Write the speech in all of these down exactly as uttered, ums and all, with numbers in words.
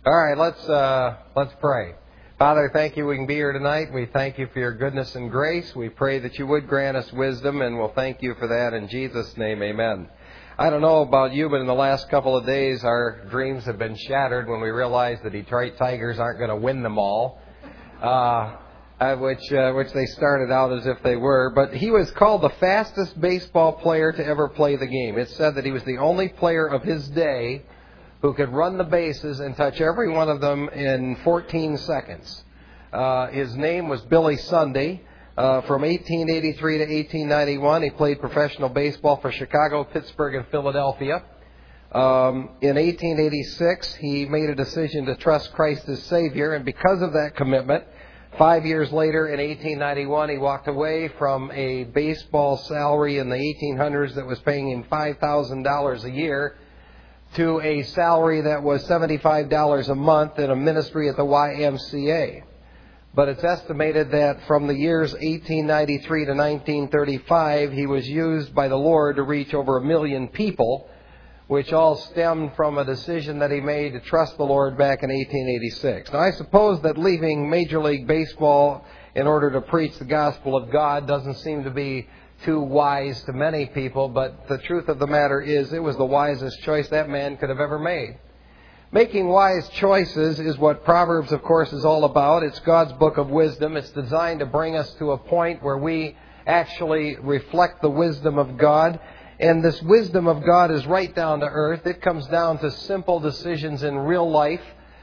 All right, let's uh, let's pray. Father, thank you we can be here tonight. We thank you for your goodness and grace. We pray that you would grant us wisdom, and we'll thank you for that in Jesus' name, amen. I don't know about you, but in the last couple of days, our dreams have been shattered when we realized the Detroit Tigers aren't going to win them all, uh, which uh, which they started out as if they were. But he was called the fastest baseball player to ever play the game. It said that he was the only player of his day who could run the bases and touch every one of them in fourteen seconds. Uh, his name was Billy Sunday. Uh, from eighteen eighty-three to eighteen ninety-one, he played professional baseball for Chicago, Pittsburgh, and Philadelphia. Um, in eighteen eighty-six, he made a decision to trust Christ as Savior, and because of that commitment, five years later, in eighteen ninety-one, he walked away from a baseball salary in the eighteen hundreds that was paying him five thousand dollars a year to a salary that was seventy-five dollars a month in a ministry at the Y M C A. But it's estimated that from the years eighteen ninety-three to nineteen thirty-five, he was used by the Lord to reach over a million people, which all stemmed from a decision that he made to trust the Lord back in eighteen eighty-six. Now, I suppose that leaving Major League Baseball in order to preach the gospel of God doesn't seem to be too wise to many people, but the truth of the matter is it was the wisest choice that man could have ever made. Making wise choices is what Proverbs, of course, is all about. It's God's book of wisdom. It's designed to bring us to a point where we actually reflect the wisdom of God. And this wisdom of God is right down to earth. It comes down to simple decisions in real life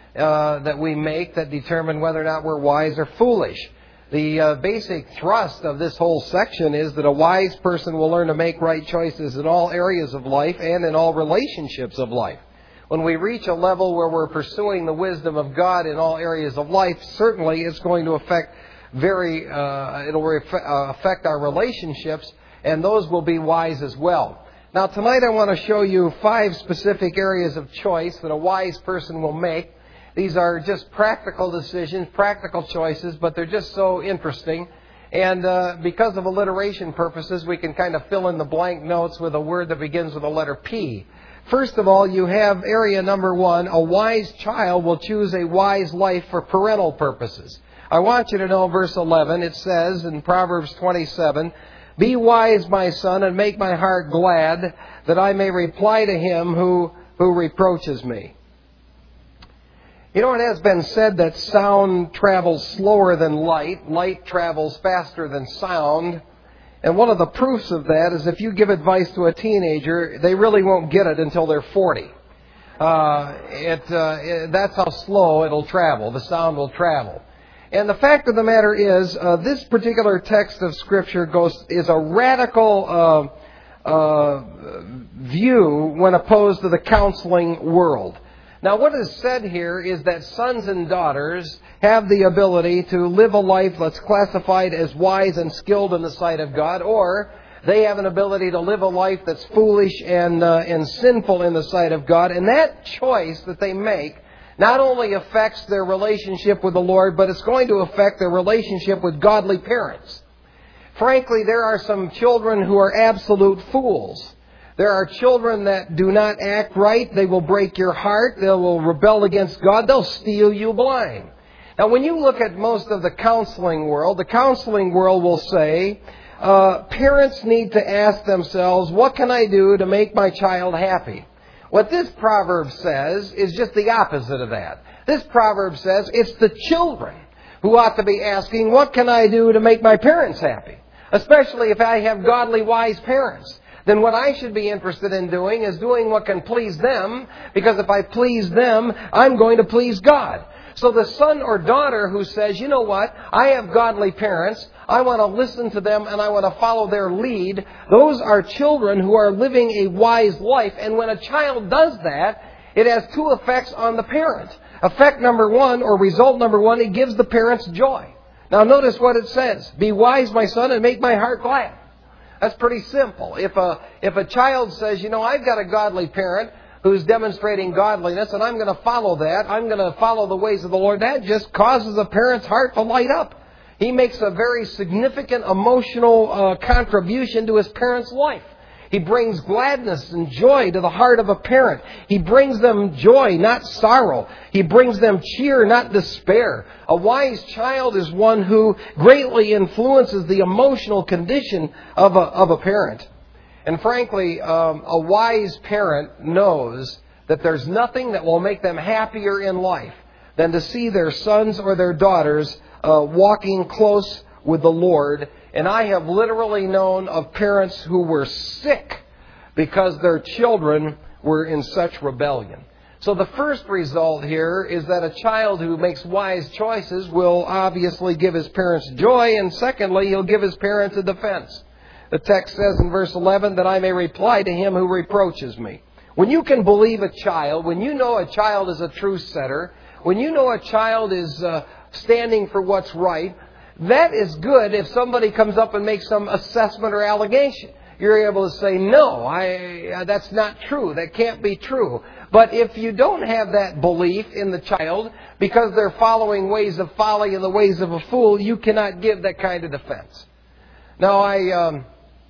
uh, that we make that determine whether or not we're wise or foolish. The uh, basic thrust of this whole section is that a wise person will learn to make right choices in all areas of life and in all relationships of life. When we reach a level where we're pursuing the wisdom of God in all areas of life, certainly it's going to affect very, uh, it'll ref- uh, affect our relationships, and those will be wise as well. Now, tonight I want to show you five specific areas of choice that a wise person will make. These are just practical decisions, practical choices, but they're just so interesting. And uh, because of alliteration purposes, we can kind of fill in the blank notes with a word that begins with the letter P. First of all, you have area number one. A wise child will choose a wise life for parental purposes. I want you to know verse eleven. It says in Proverbs twenty-seven, "Be wise, my son, and make my heart glad, that I may reply to him who, who reproaches me." You know, it has been said that sound travels slower than light. Light travels faster than sound. And one of the proofs of that is if you give advice to a teenager, they really won't get it until they're forty. Uh, it, uh, it, that's how slow it'll travel. The sound will travel. And the fact of the matter is, uh, this particular text of Scripture goes is a radical uh, uh, view when opposed to the counseling world. Now, what is said here is that sons and daughters have the ability to live a life that's classified as wise and skilled in the sight of God, or they have an ability to live a life that's foolish and uh, and sinful in the sight of God. And that choice that they make not only affects their relationship with the Lord, but it's going to affect their relationship with godly parents. Frankly, there are some children who are absolute fools. There are children that do not act right. They will break your heart. They will rebel against God. They'll steal you blind. Now, when you look at most of the counseling world, the counseling world will say, uh, parents need to ask themselves, what can I do to make my child happy? What this proverb says is just the opposite of that. This proverb says it's the children who ought to be asking, what can I do to make my parents happy? Especially if I have godly, wise parents. Then what I should be interested in doing is doing what can please them, because if I please them, I'm going to please God. So the son or daughter who says, you know what, I have godly parents, I want to listen to them and I want to follow their lead, those are children who are living a wise life. And when a child does that, it has two effects on the parent. Effect number one, or result number one, it gives the parents joy. Now notice what it says. Be wise, my son, and make my heart glad. That's pretty simple. If a if a child says, you know, I've got a godly parent who's demonstrating godliness, and I'm going to follow that, I'm going to follow the ways of the Lord, that just causes a parent's heart to light up. He makes a very significant emotional uh, contribution to his parent's life. He brings gladness and joy to the heart of a parent. He brings them joy, not sorrow. He brings them cheer, not despair. A wise child is one who greatly influences the emotional condition of a, of a parent. And frankly, um, a wise parent knows that there's nothing that will make them happier in life than to see their sons or their daughters uh, walking close with the Lord. And I have literally known of parents who were sick because their children were in such rebellion. So the first result here is that a child who makes wise choices will obviously give his parents joy, and secondly, he'll give his parents a defense. The text says in verse eleven that I may reply to him who reproaches me. When you can believe a child, when you know a child is a truth setter, when you know a child is uh, standing for what's right, that is good if somebody comes up and makes some assessment or allegation. You're able to say, no, I, that's not true. That can't be true. But if you don't have that belief in the child because they're following ways of folly and the ways of a fool, you cannot give that kind of defense. Now, I um,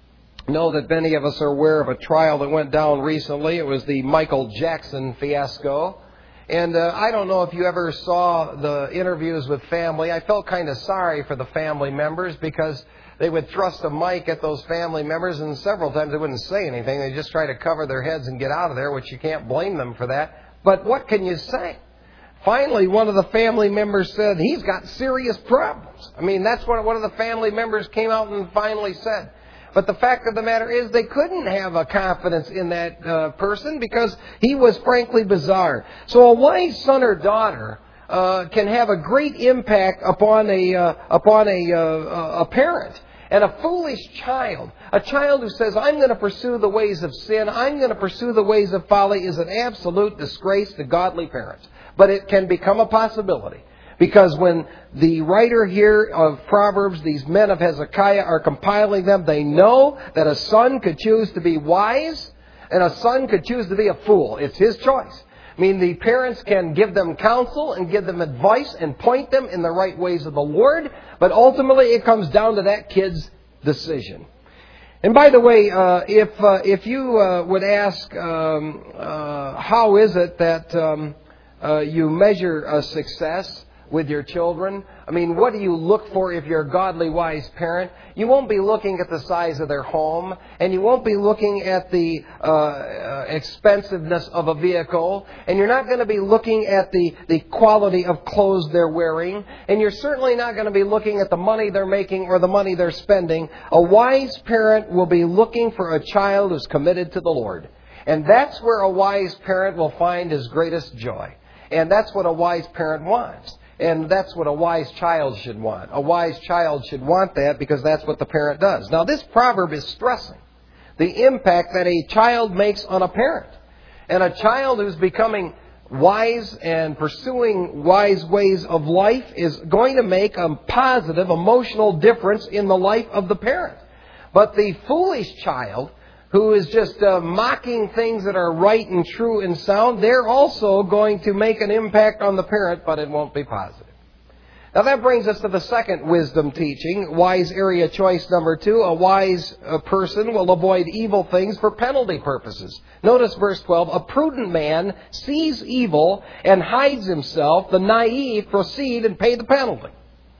know that many of us are aware of a trial that went down recently. It was the Michael Jackson fiasco. And uh, I don't know if you ever saw the interviews with family. I felt kind of sorry for the family members because they would thrust a mic at those family members, and several times they wouldn't say anything. They just try to cover their heads and get out of there, which you can't blame them for that. But what can you say? Finally, one of the family members said, he's got serious problems. I mean, that's what one of the family members came out and finally said. But the fact of the matter is they couldn't have a confidence in that uh, person because he was frankly bizarre. So a wise son or daughter uh, can have a great impact upon a uh, upon a, uh, a parent. And a foolish child, a child who says, I'm going to pursue the ways of sin, I'm going to pursue the ways of folly, is an absolute disgrace to godly parents. But it can become a possibility. Because when the writer here of Proverbs, these men of Hezekiah, are compiling them, they know that a son could choose to be wise and a son could choose to be a fool. It's his choice. I mean, the parents can give them counsel and give them advice and point them in the right ways of the Lord, but ultimately it comes down to that kid's decision. And by the way, uh, if uh, if you uh, would ask, um, uh, how is it that um, uh, you measure uh, success with your children? I mean, what do you look for if you're a godly, wise parent? You won't be looking at the size of their home, and you won't be looking at the uh, uh, expensiveness of a vehicle, and you're not going to be looking at the, the quality of clothes they're wearing, and you're certainly not going to be looking at the money they're making or the money they're spending. A wise parent will be looking for a child who's committed to the Lord. And that's where a wise parent will find his greatest joy. And that's what a wise parent wants. And that's what a wise child should want. A wise child should want that because that's what the parent does. Now, this proverb is stressing the impact that a child makes on a parent. And a child who's becoming wise and pursuing wise ways of life is going to make a positive emotional difference in the life of the parent. But the foolish child who is just uh, mocking things that are right and true and sound, they're also going to make an impact on the parent, but it won't be positive. Now that brings us to the second wisdom teaching, wise area choice number two. A wise uh, person will avoid evil things for penalty purposes. Notice verse twelve, a prudent man sees evil and hides himself. The naive proceed and pay the penalty.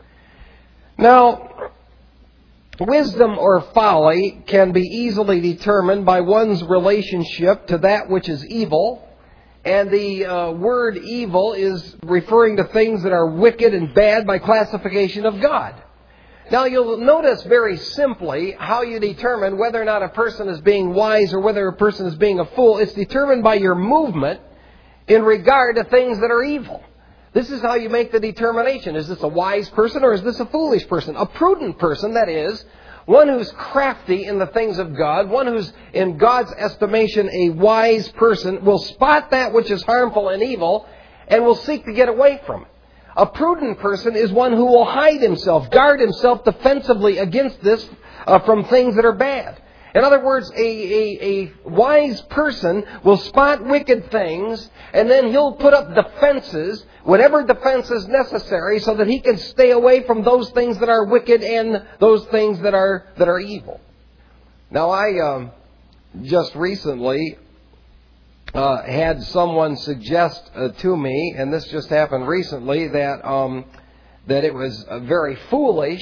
Now, wisdom or folly can be easily determined by one's relationship to that which is evil. And the uh, word evil is referring to things that are wicked and bad by classification of God. Now you'll notice very simply how you determine whether or not a person is being wise or whether a person is being a fool. It's determined by your movement in regard to things that are evil. This is how you make the determination. Is this a wise person or is this a foolish person? A prudent person, that is, one who's crafty in the things of God, one who's in God's estimation a wise person, will spot that which is harmful and evil and will seek to get away from it. A prudent person is one who will hide himself, guard himself defensively against this uh, from things that are bad. In other words, a, a, a wise person will spot wicked things, and then he'll put up defenses, whatever defense is necessary, so that he can stay away from those things that are wicked and those things that are that are evil. Now, I um, just recently uh, had someone suggest uh, to me, and this just happened recently, that um, that it was uh, very foolish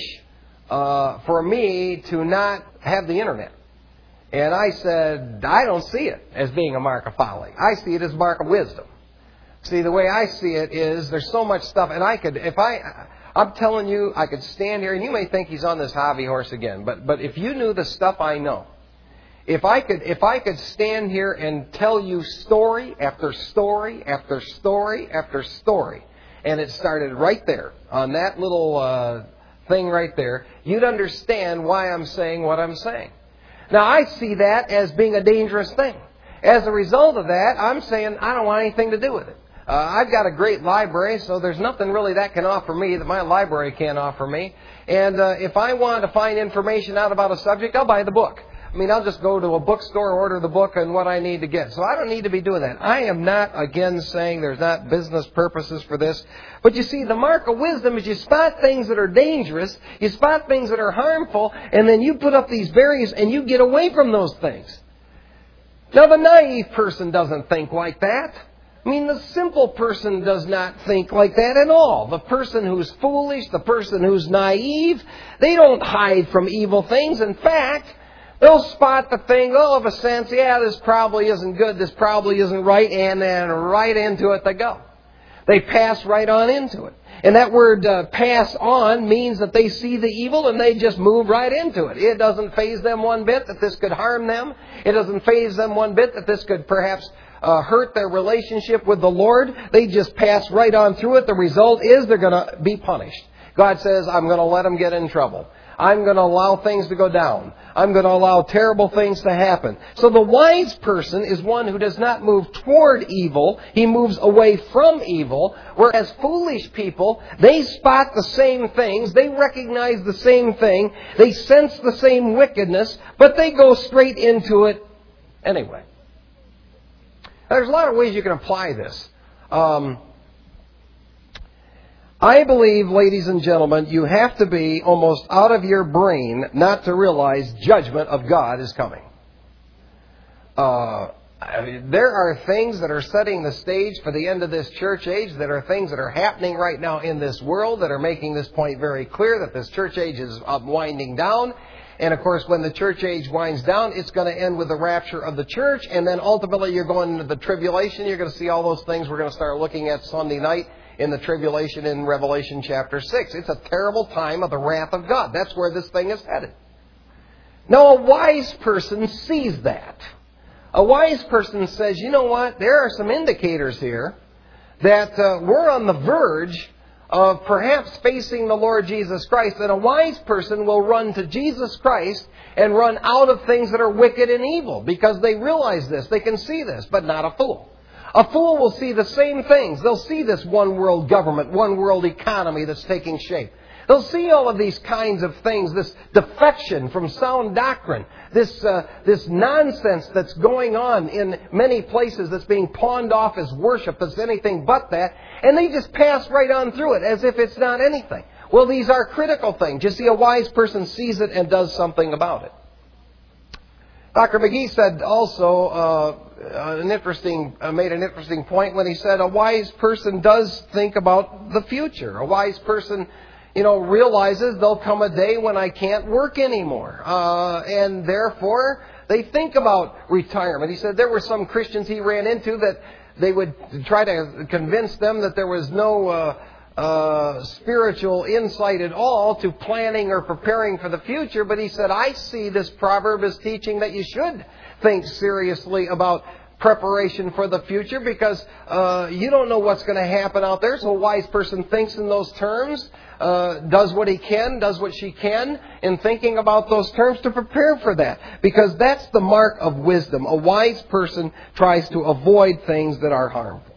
uh, for me to not have the internet. And I said, I don't see it as being a mark of folly. I see it as a mark of wisdom. See, the way I see it is there's so much stuff, and I could, if I, I'm telling you, I could stand here, and you may think he's on this hobby horse again, but but if you knew the stuff I know, if I could, if I could stand here and tell you story after story after story after story, and it started right there on that little uh, thing right there, you'd understand why I'm saying what I'm saying. Now, I see that as being a dangerous thing. As a result of that, I'm saying I don't want anything to do with it. Uh, I've got a great library, so there's nothing really that can offer me that my library can't offer me. And uh, if I want to find information out about a subject, I'll buy the book. I mean, I'll just go to a bookstore, order the book and what I need to get. So I don't need to be doing that. I am not, again, saying there's not business purposes for this. But you see, the mark of wisdom is you spot things that are dangerous, you spot things that are harmful, and then you put up these barriers and you get away from those things. Now, the naive person doesn't think like that. I mean, the simple person does not think like that at all. The person who's foolish, the person who's naive, they don't hide from evil things. In fact, they'll spot the thing, all of a sense, yeah, this probably isn't good, this probably isn't right, and then right into it they go. They pass right on into it. And that word uh, pass on means that they see the evil and they just move right into it. It doesn't faze them one bit that this could harm them. It doesn't faze them one bit that this could perhaps uh, hurt their relationship with the Lord. They just pass right on through it. The result is they're going to be punished. God says, I'm going to let them get in trouble. I'm going to allow things to go down. I'm going to allow terrible things to happen. So the wise person is one who does not move toward evil. He moves away from evil. Whereas foolish people, they spot the same things. They recognize the same thing. They sense the same wickedness. But they go straight into it anyway. Now, there's a lot of ways you can apply this. Um... I believe, ladies and gentlemen, you have to be almost out of your brain not to realize judgment of God is coming. Uh, there are things that are setting the stage for the end of this church age, that are things that are happening right now in this world that are making this point very clear, that this church age is winding down. And, of course, when the church age winds down, it's going to end with the rapture of the church. And then ultimately you're going into the tribulation. You're going to see all those things we're going to start looking at Sunday night in the tribulation in Revelation chapter six. It's a terrible time of the wrath of God. That's where this thing is headed. Now, a wise person sees that. A wise person says, you know what? There are some indicators here that uh, we're on the verge of perhaps facing the Lord Jesus Christ. And a wise person will run to Jesus Christ and run out of things that are wicked and evil because they realize this. They can see this, but not a fool. A fool will see the same things. They'll see this one world government, one world economy that's taking shape. They'll see all of these kinds of things, this defection from sound doctrine, this uh, this nonsense that's going on in many places that's being pawned off as worship, that's anything but that, and they just pass right on through it as if it's not anything. Well, these are critical things. You see, a wise person sees it and does something about it. Doctor McGee said also uh, an interesting uh, made an interesting point when he said a wise person does think about the future. A wise person, you know, realizes there'll come a day when I can't work anymore, uh, and therefore they think about retirement. He said there were some Christians he ran into that they would try to convince them that there was no Uh, Uh, spiritual insight at all to planning or preparing for the future. But he said, I see this proverb as teaching that you should think seriously about preparation for the future because uh, you don't know what's going to happen out there. So a wise person thinks in those terms, uh, does what he can, does what she can in thinking about those terms to prepare for that. Because that's the mark of wisdom. A wise person tries to avoid things that are harmful.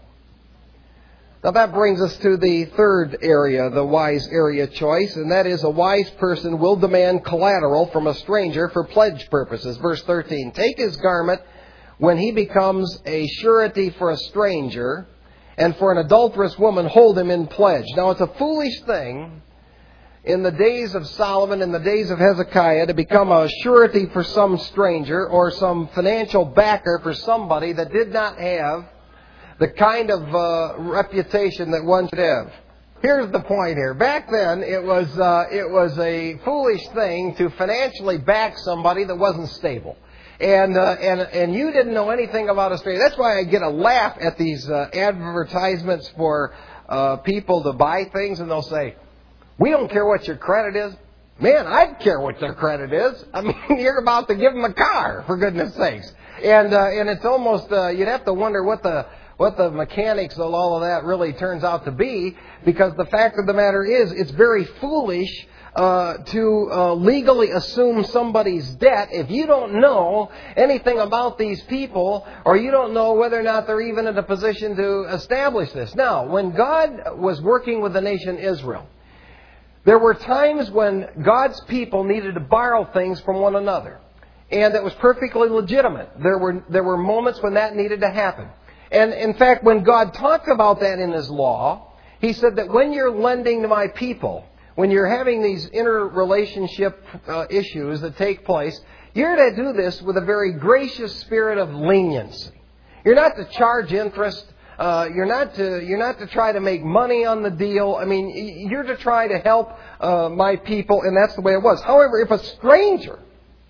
Now that brings us to the third area, the wise area choice, and that is a wise person will demand collateral from a stranger for pledge purposes. Verse thirteen, take his garment when he becomes a surety for a stranger, and for an adulterous woman hold him in pledge. Now it's a foolish thing in the days of Solomon, in the days of Hezekiah, to become a surety for some stranger or some financial backer for somebody that did not have the kind of uh, reputation that one should have. Here's the point here. Back then, it was uh, it was a foolish thing to financially back somebody that wasn't stable. And uh, and and you didn't know anything about Australia. That's why I get a laugh at these uh, advertisements for uh, people to buy things, and they'll say, "We don't care what your credit is." Man, I'd care what their credit is. I mean, you're about to give them a car, for goodness sakes. And uh, and it's almost uh, you'd have to wonder what the what the mechanics of all of that really turns out to be, because the fact of the matter is, it's very foolish uh, to uh, legally assume somebody's debt if you don't know anything about these people, or you don't know whether or not they're even in a position to establish this. Now, when God was working with the nation Israel, there were times when God's people needed to borrow things from one another, and it was perfectly legitimate. There were there were moments when that needed to happen. And in fact, when God talked about that in His law, He said that when you're lending to my people, when you're having these interrelationship uh, issues that take place, you're to do this with a very gracious spirit of leniency. You're not to charge interest. Uh, you're not to you're not to try to make money on the deal. I mean, you're to try to help uh, my people, and that's the way it was. However, if a stranger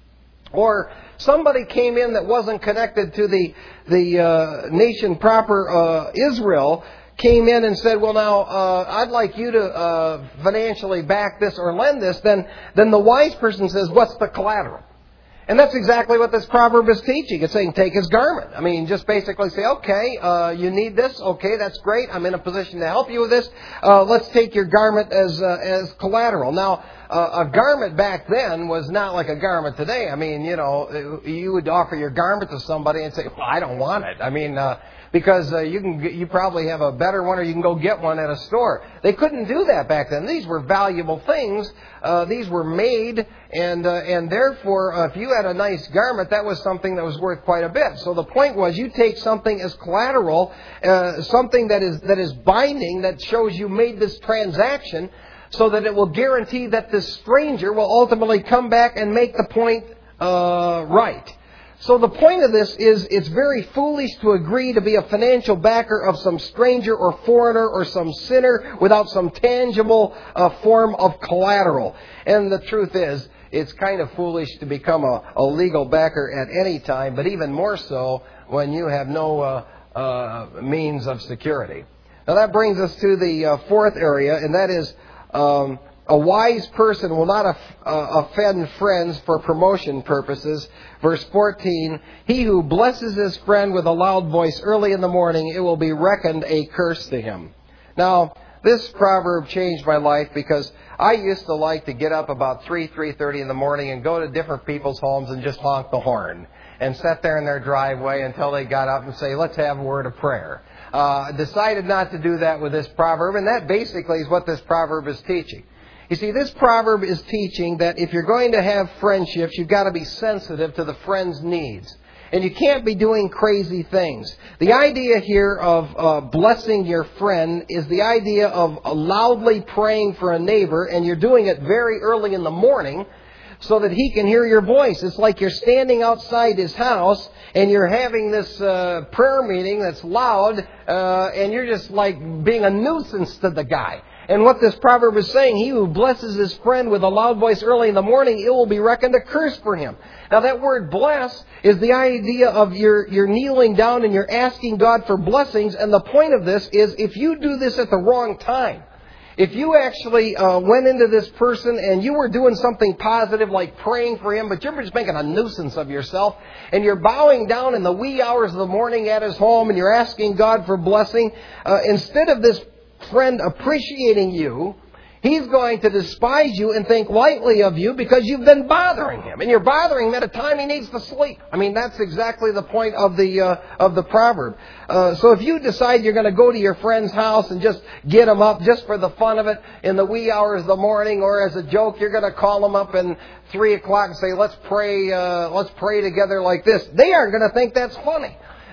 or somebody came in that wasn't connected to the the uh, nation proper, uh, Israel, came in and said, "Well, now uh, I'd like you to uh, financially back this or lend this," then then the wise person says, "What's the collateral?" And that's exactly what this proverb is teaching. It's saying, take his garment. I mean, just basically say, okay, uh, you need this. Okay, that's great. I'm in a position to help you with this. Uh, let's take your garment as uh, as collateral. Now, uh, a garment back then was not like a garment today. I mean, you know, you would offer your garment to somebody and say, well, I don't want it. I mean, uh, because uh, you can you probably have a better one, or you can go get one at a store. They couldn't do that back then. These were valuable things. Uh, these were made, and uh, and therefore, uh, if you had a nice garment, that was something that was worth quite a bit. So the point was, you take something as collateral, uh, something that is that is binding, that shows you made this transaction, so that it will guarantee that this stranger will ultimately come back and make the point uh, right. So the point of this is, it's very foolish to agree to be a financial backer of some stranger or foreigner or some sinner without some tangible uh, form of collateral. And the truth is, it's kind of foolish to become a, a legal backer at any time, but even more so when you have no uh, uh, means of security. Now that brings us to the uh, fourth area, and that is um, a wise person will not uh, offend friends for promotion purposes. Verse fourteen, he who blesses his friend with a loud voice early in the morning, it will be reckoned a curse to him. Now, this proverb changed my life, because I used to like to get up about three, three thirty in the morning and go to different people's homes and just honk the horn and sit there in their driveway until they got up and say, let's have a word of prayer. Uh, decided not to do that with this proverb, and that basically is what this proverb is teaching. You see, this proverb is teaching that if you're going to have friendships, you've got to be sensitive to the friend's needs. And you can't be doing crazy things. The idea here of uh, blessing your friend is the idea of loudly praying for a neighbor, and you're doing it very early in the morning so that he can hear your voice. It's like you're standing outside his house and you're having this uh, prayer meeting that's loud, uh, and you're just like being a nuisance to the guy. And what this proverb is saying, he who blesses his friend with a loud voice early in the morning, it will be reckoned a curse for him. Now that word bless is the idea of you're, you're kneeling down and you're asking God for blessings. And the point of this is, if you do this at the wrong time, if you actually uh, went into this person and you were doing something positive like praying for him, but you're just making a nuisance of yourself, and you're bowing down in the wee hours of the morning at his home and you're asking God for blessing, uh, instead of this friend appreciating you, he's going to despise you and think lightly of you because you've been bothering him, and you're bothering him at a time he needs to sleep. I mean, that's exactly the point of the uh, of the proverb. Uh, so if you decide you're going to go to your friend's house and just get him up just for the fun of it in the wee hours of the morning, or as a joke, you're going to call him up and three o'clock and say, let's pray, uh, let's pray together like this, they aren't going to think that's funny.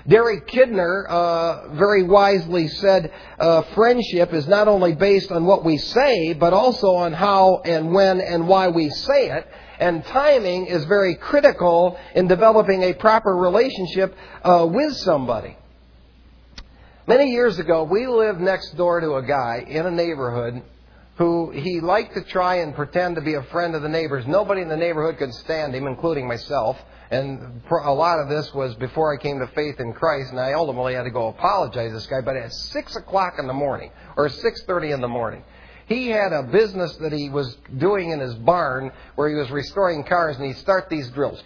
Derek Kidner uh, very wisely said, uh, friendship is not only based on what we say, but also on how and when and why we say it. And timing is very critical in developing a proper relationship uh, with somebody. Many years ago, we lived next door to a guy in a neighborhood who he liked to try and pretend to be a friend of the neighbors. Nobody in the neighborhood could stand him, including myself. And a lot of this was before I came to faith in Christ, and I ultimately had to go apologize to this guy. But at six o'clock in the morning, or six thirty in the morning, he had a business that he was doing in his barn where he was restoring cars, and he'd start these drills.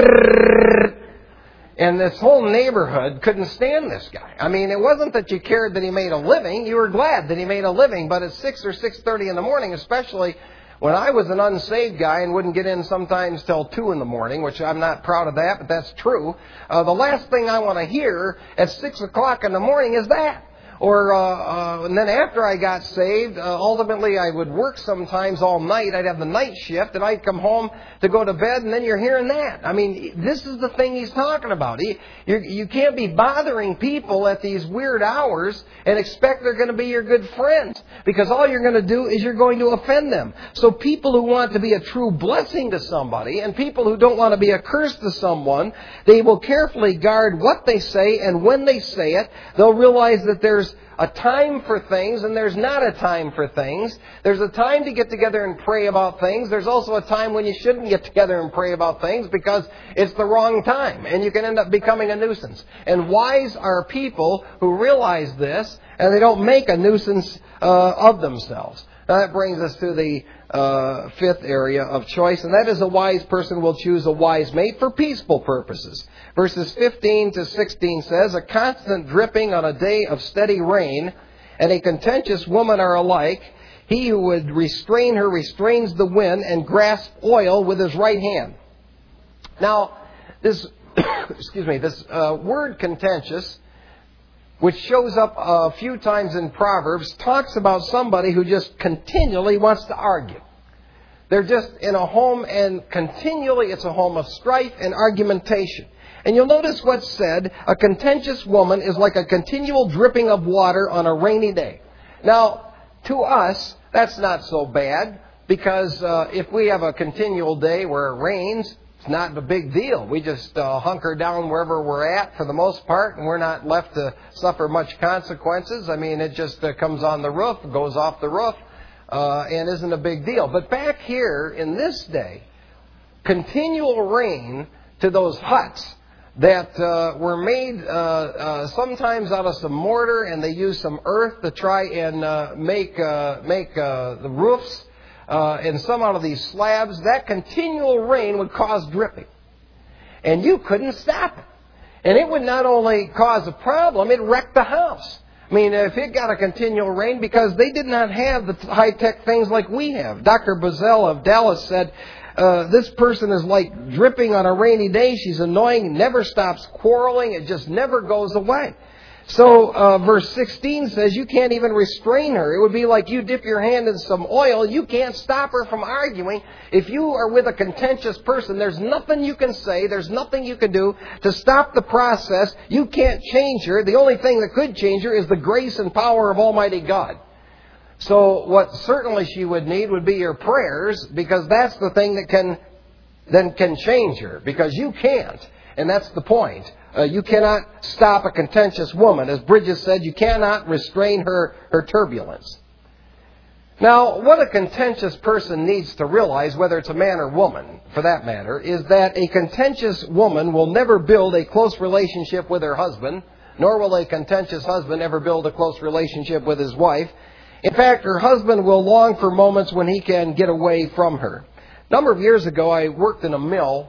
And this whole neighborhood couldn't stand this guy. I mean, it wasn't that you cared that he made a living. You were glad that he made a living. But at six or six thirty in the morning, especially when I was an unsaved guy and wouldn't get in sometimes till two in the morning, which I'm not proud of that, but that's true, uh, the last thing I want to hear at six o'clock in the morning is that. Or, uh, uh, and then after I got saved, uh, ultimately I would work sometimes all night. I'd have the night shift, and I'd come home to go to bed, and then you're hearing that. I mean, this is the thing he's talking about. He, you, you can't be bothering people at these weird hours and expect they're going to be your good friends, because all you're going to do is you're going to offend them. So people who want to be a true blessing to somebody, and people who don't want to be a curse to someone, they will carefully guard what they say, and when they say it, they'll realize that there's a time for things and there's not a time for things. There's a time to get together and pray about things. There's also a time when you shouldn't get together and pray about things because it's the wrong time and you can end up becoming a nuisance. And wise are people who realize this and they don't make a nuisance uh, of themselves. Now that brings us to the uh, fifth area of choice, and that is a wise person will choose a wise mate for peaceful purposes. Verses fifteen to sixteen says, a constant dripping on a day of steady rain and a contentious woman are alike. He who would restrain her restrains the wind and grasps oil with his right hand. Now, this, excuse me, this uh, word contentious, which shows up a few times in Proverbs, talks about somebody who just continually wants to argue. They're just in a home and continually it's a home of strife and argumentation. And you'll notice what's said, a contentious woman is like a continual dripping of water on a rainy day. Now, to us, that's not so bad, because uh, if we have a continual day where it rains, it's not a big deal. We just uh, hunker down wherever we're at for the most part, and we're not left to suffer much consequences. I mean, it just uh, comes on the roof, goes off the roof, uh, and isn't a big deal. But back here in this day, continual rain to those huts that uh, were made uh, uh, sometimes out of some mortar, and they used some earth to try and uh, make uh, make uh, the roofs. Uh, and some out of these slabs, that continual rain would cause dripping. And you couldn't stop it. And it would not only cause a problem, it wrecked the house. I mean, if it got a continual rain, because they did not have the high-tech things like we have. Doctor Bazell of Dallas said, uh, this person is like dripping on a rainy day. She's annoying, never stops quarreling. It just never goes away. So uh, verse sixteen says you can't even restrain her. It would be like you dip your hand in some oil. You can't stop her from arguing. If you are with a contentious person, there's nothing you can say. There's nothing you can do to stop the process. You can't change her. The only thing that could change her is the grace and power of Almighty God. So what certainly she would need would be your prayers, because that's the thing that can then can change her, because you can't. And that's the point. Uh, you cannot stop a contentious woman. As Bridges said, you cannot restrain her, her turbulence. Now, what a contentious person needs to realize, whether it's a man or woman, for that matter, is that a contentious woman will never build a close relationship with her husband, nor will a contentious husband ever build a close relationship with his wife. In fact, her husband will long for moments when he can get away from her. A number of years ago, I worked in a mill.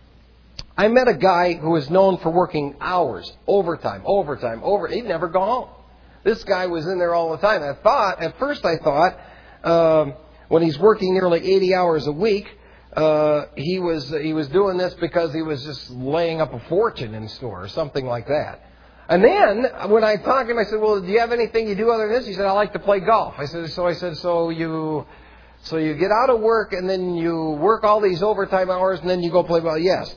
I met a guy who was known for working hours, overtime, overtime, over. He'd never go home. This guy was in there all the time. I thought, at first I thought, um, when he's working nearly eighty hours a week, uh, he was he was doing this because he was just laying up a fortune in store or something like that. And then when I talked to him, I said, "Well, do you have anything you do other than this?" He said, "I like to play golf." I said, "So I said, so you." So you get out of work and then you work all these overtime hours and then you go play golf? Yes.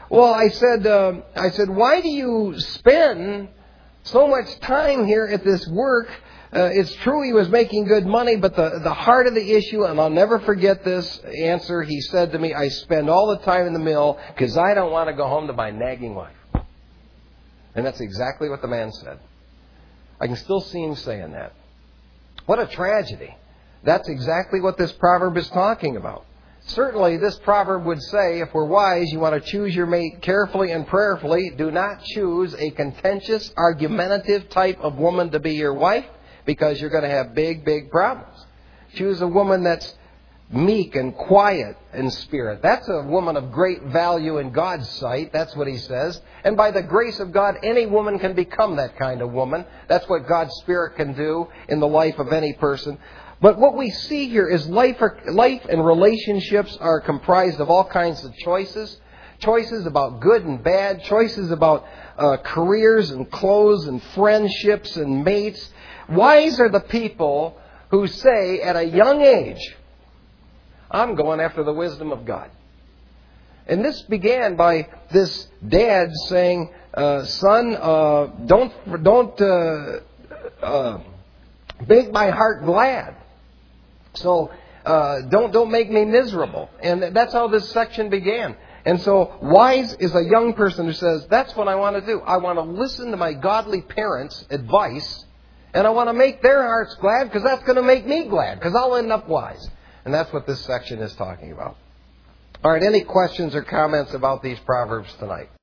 Well, I said, uh, I said, why do you spend so much time here at this work? Uh, it's true he was making good money, but the, the heart of the issue, and I'll never forget this answer, he said to me, I spend all the time in the mill because I don't want to go home to my nagging wife. And that's exactly what the man said. I can still see him saying that. What a tragedy. That's exactly what this proverb is talking about. Certainly, this proverb would say, if we're wise, you want to choose your mate carefully and prayerfully. Do not choose a contentious, argumentative type of woman to be your wife, because you're going to have big, big problems. Choose a woman that's meek and quiet in spirit. That's a woman of great value in God's sight. That's what he says. And by the grace of God, any woman can become that kind of woman. That's what God's Spirit can do in the life of any person. But what we see here is life, life and relationships are comprised of all kinds of choices. Choices about good and bad. Choices about uh, careers and clothes and friendships and mates. Wise are the people who say at a young age, I'm going after the wisdom of God. And this began by this dad saying, uh, son, uh, don't, don't uh, uh, make my heart glad. So uh, don't don't make me miserable. And that's how this section began. And so wise is a young person who says, that's what I want to do. I want to listen to my godly parents' advice, and I want to make their hearts glad because that's going to make me glad because I'll end up wise. And that's what this section is talking about. All right, any questions or comments about these Proverbs tonight?